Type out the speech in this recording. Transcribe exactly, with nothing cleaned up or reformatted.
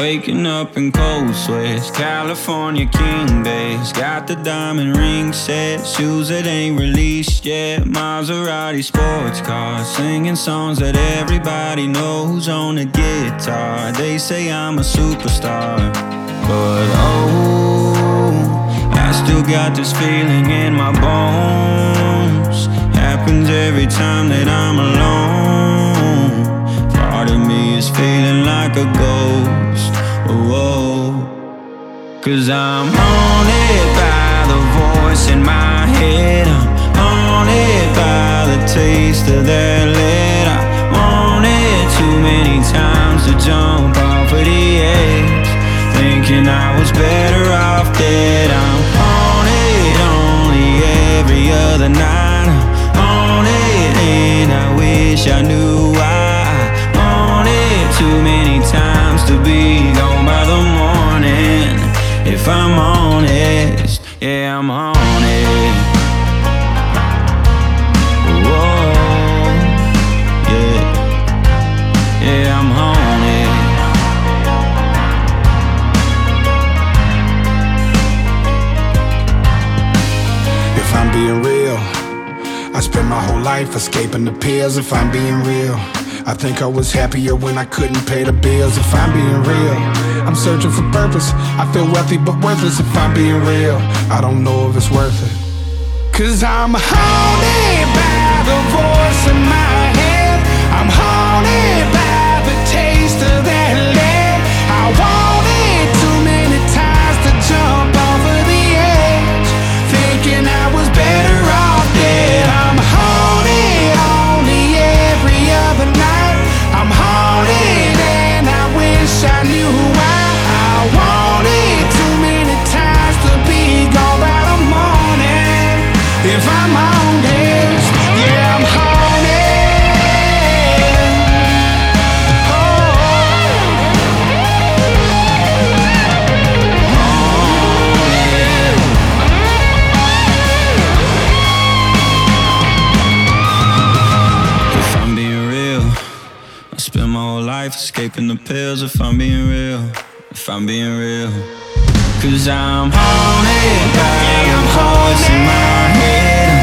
Waking up in cold sweats, California king base. Got the diamond ring set, shoes that ain't released yet. Maserati sports car, singing songs that everybody knows on the guitar. They say I'm a superstar, but oh, I still got this feeling in my bones. Happens every time that I'm alone. Part of me is feeling like a ghost, oh, cause I'm haunted by the voice in my head. I'm haunted by the taste of that lead. I wanted too many times to jump off of the edge, thinking I was better off dead. I'm haunted only every other night. I'm haunted and I wish I knew why. Too many times to be gone by the morning. If I'm honest, yeah, I'm haunted. Whoa, yeah, yeah, I'm haunted. If I'm being real, I spent my whole life escaping the pills. If I'm being real, I think I was happier when I couldn't pay the bills. If I'm being real, I'm searching for purpose. I feel wealthy but worthless. If I'm being real, I don't know if it's worth it. Cause I'm haunted by the voice in my head. I'm haunted by the taste of that lead. I wanted too many times to jump off of the edge, thinking I was better off dead. I'm haunted only every other night. I'm haunted and I wish I knew why. I wanted too many times to be gone by the morning. If I'm honest, yeah, I'm haunted. Oh. If I'm being real, I spend my whole life escaping the pills. If I'm being real, if I'm being real, cause I'm haunted by the voice in my head.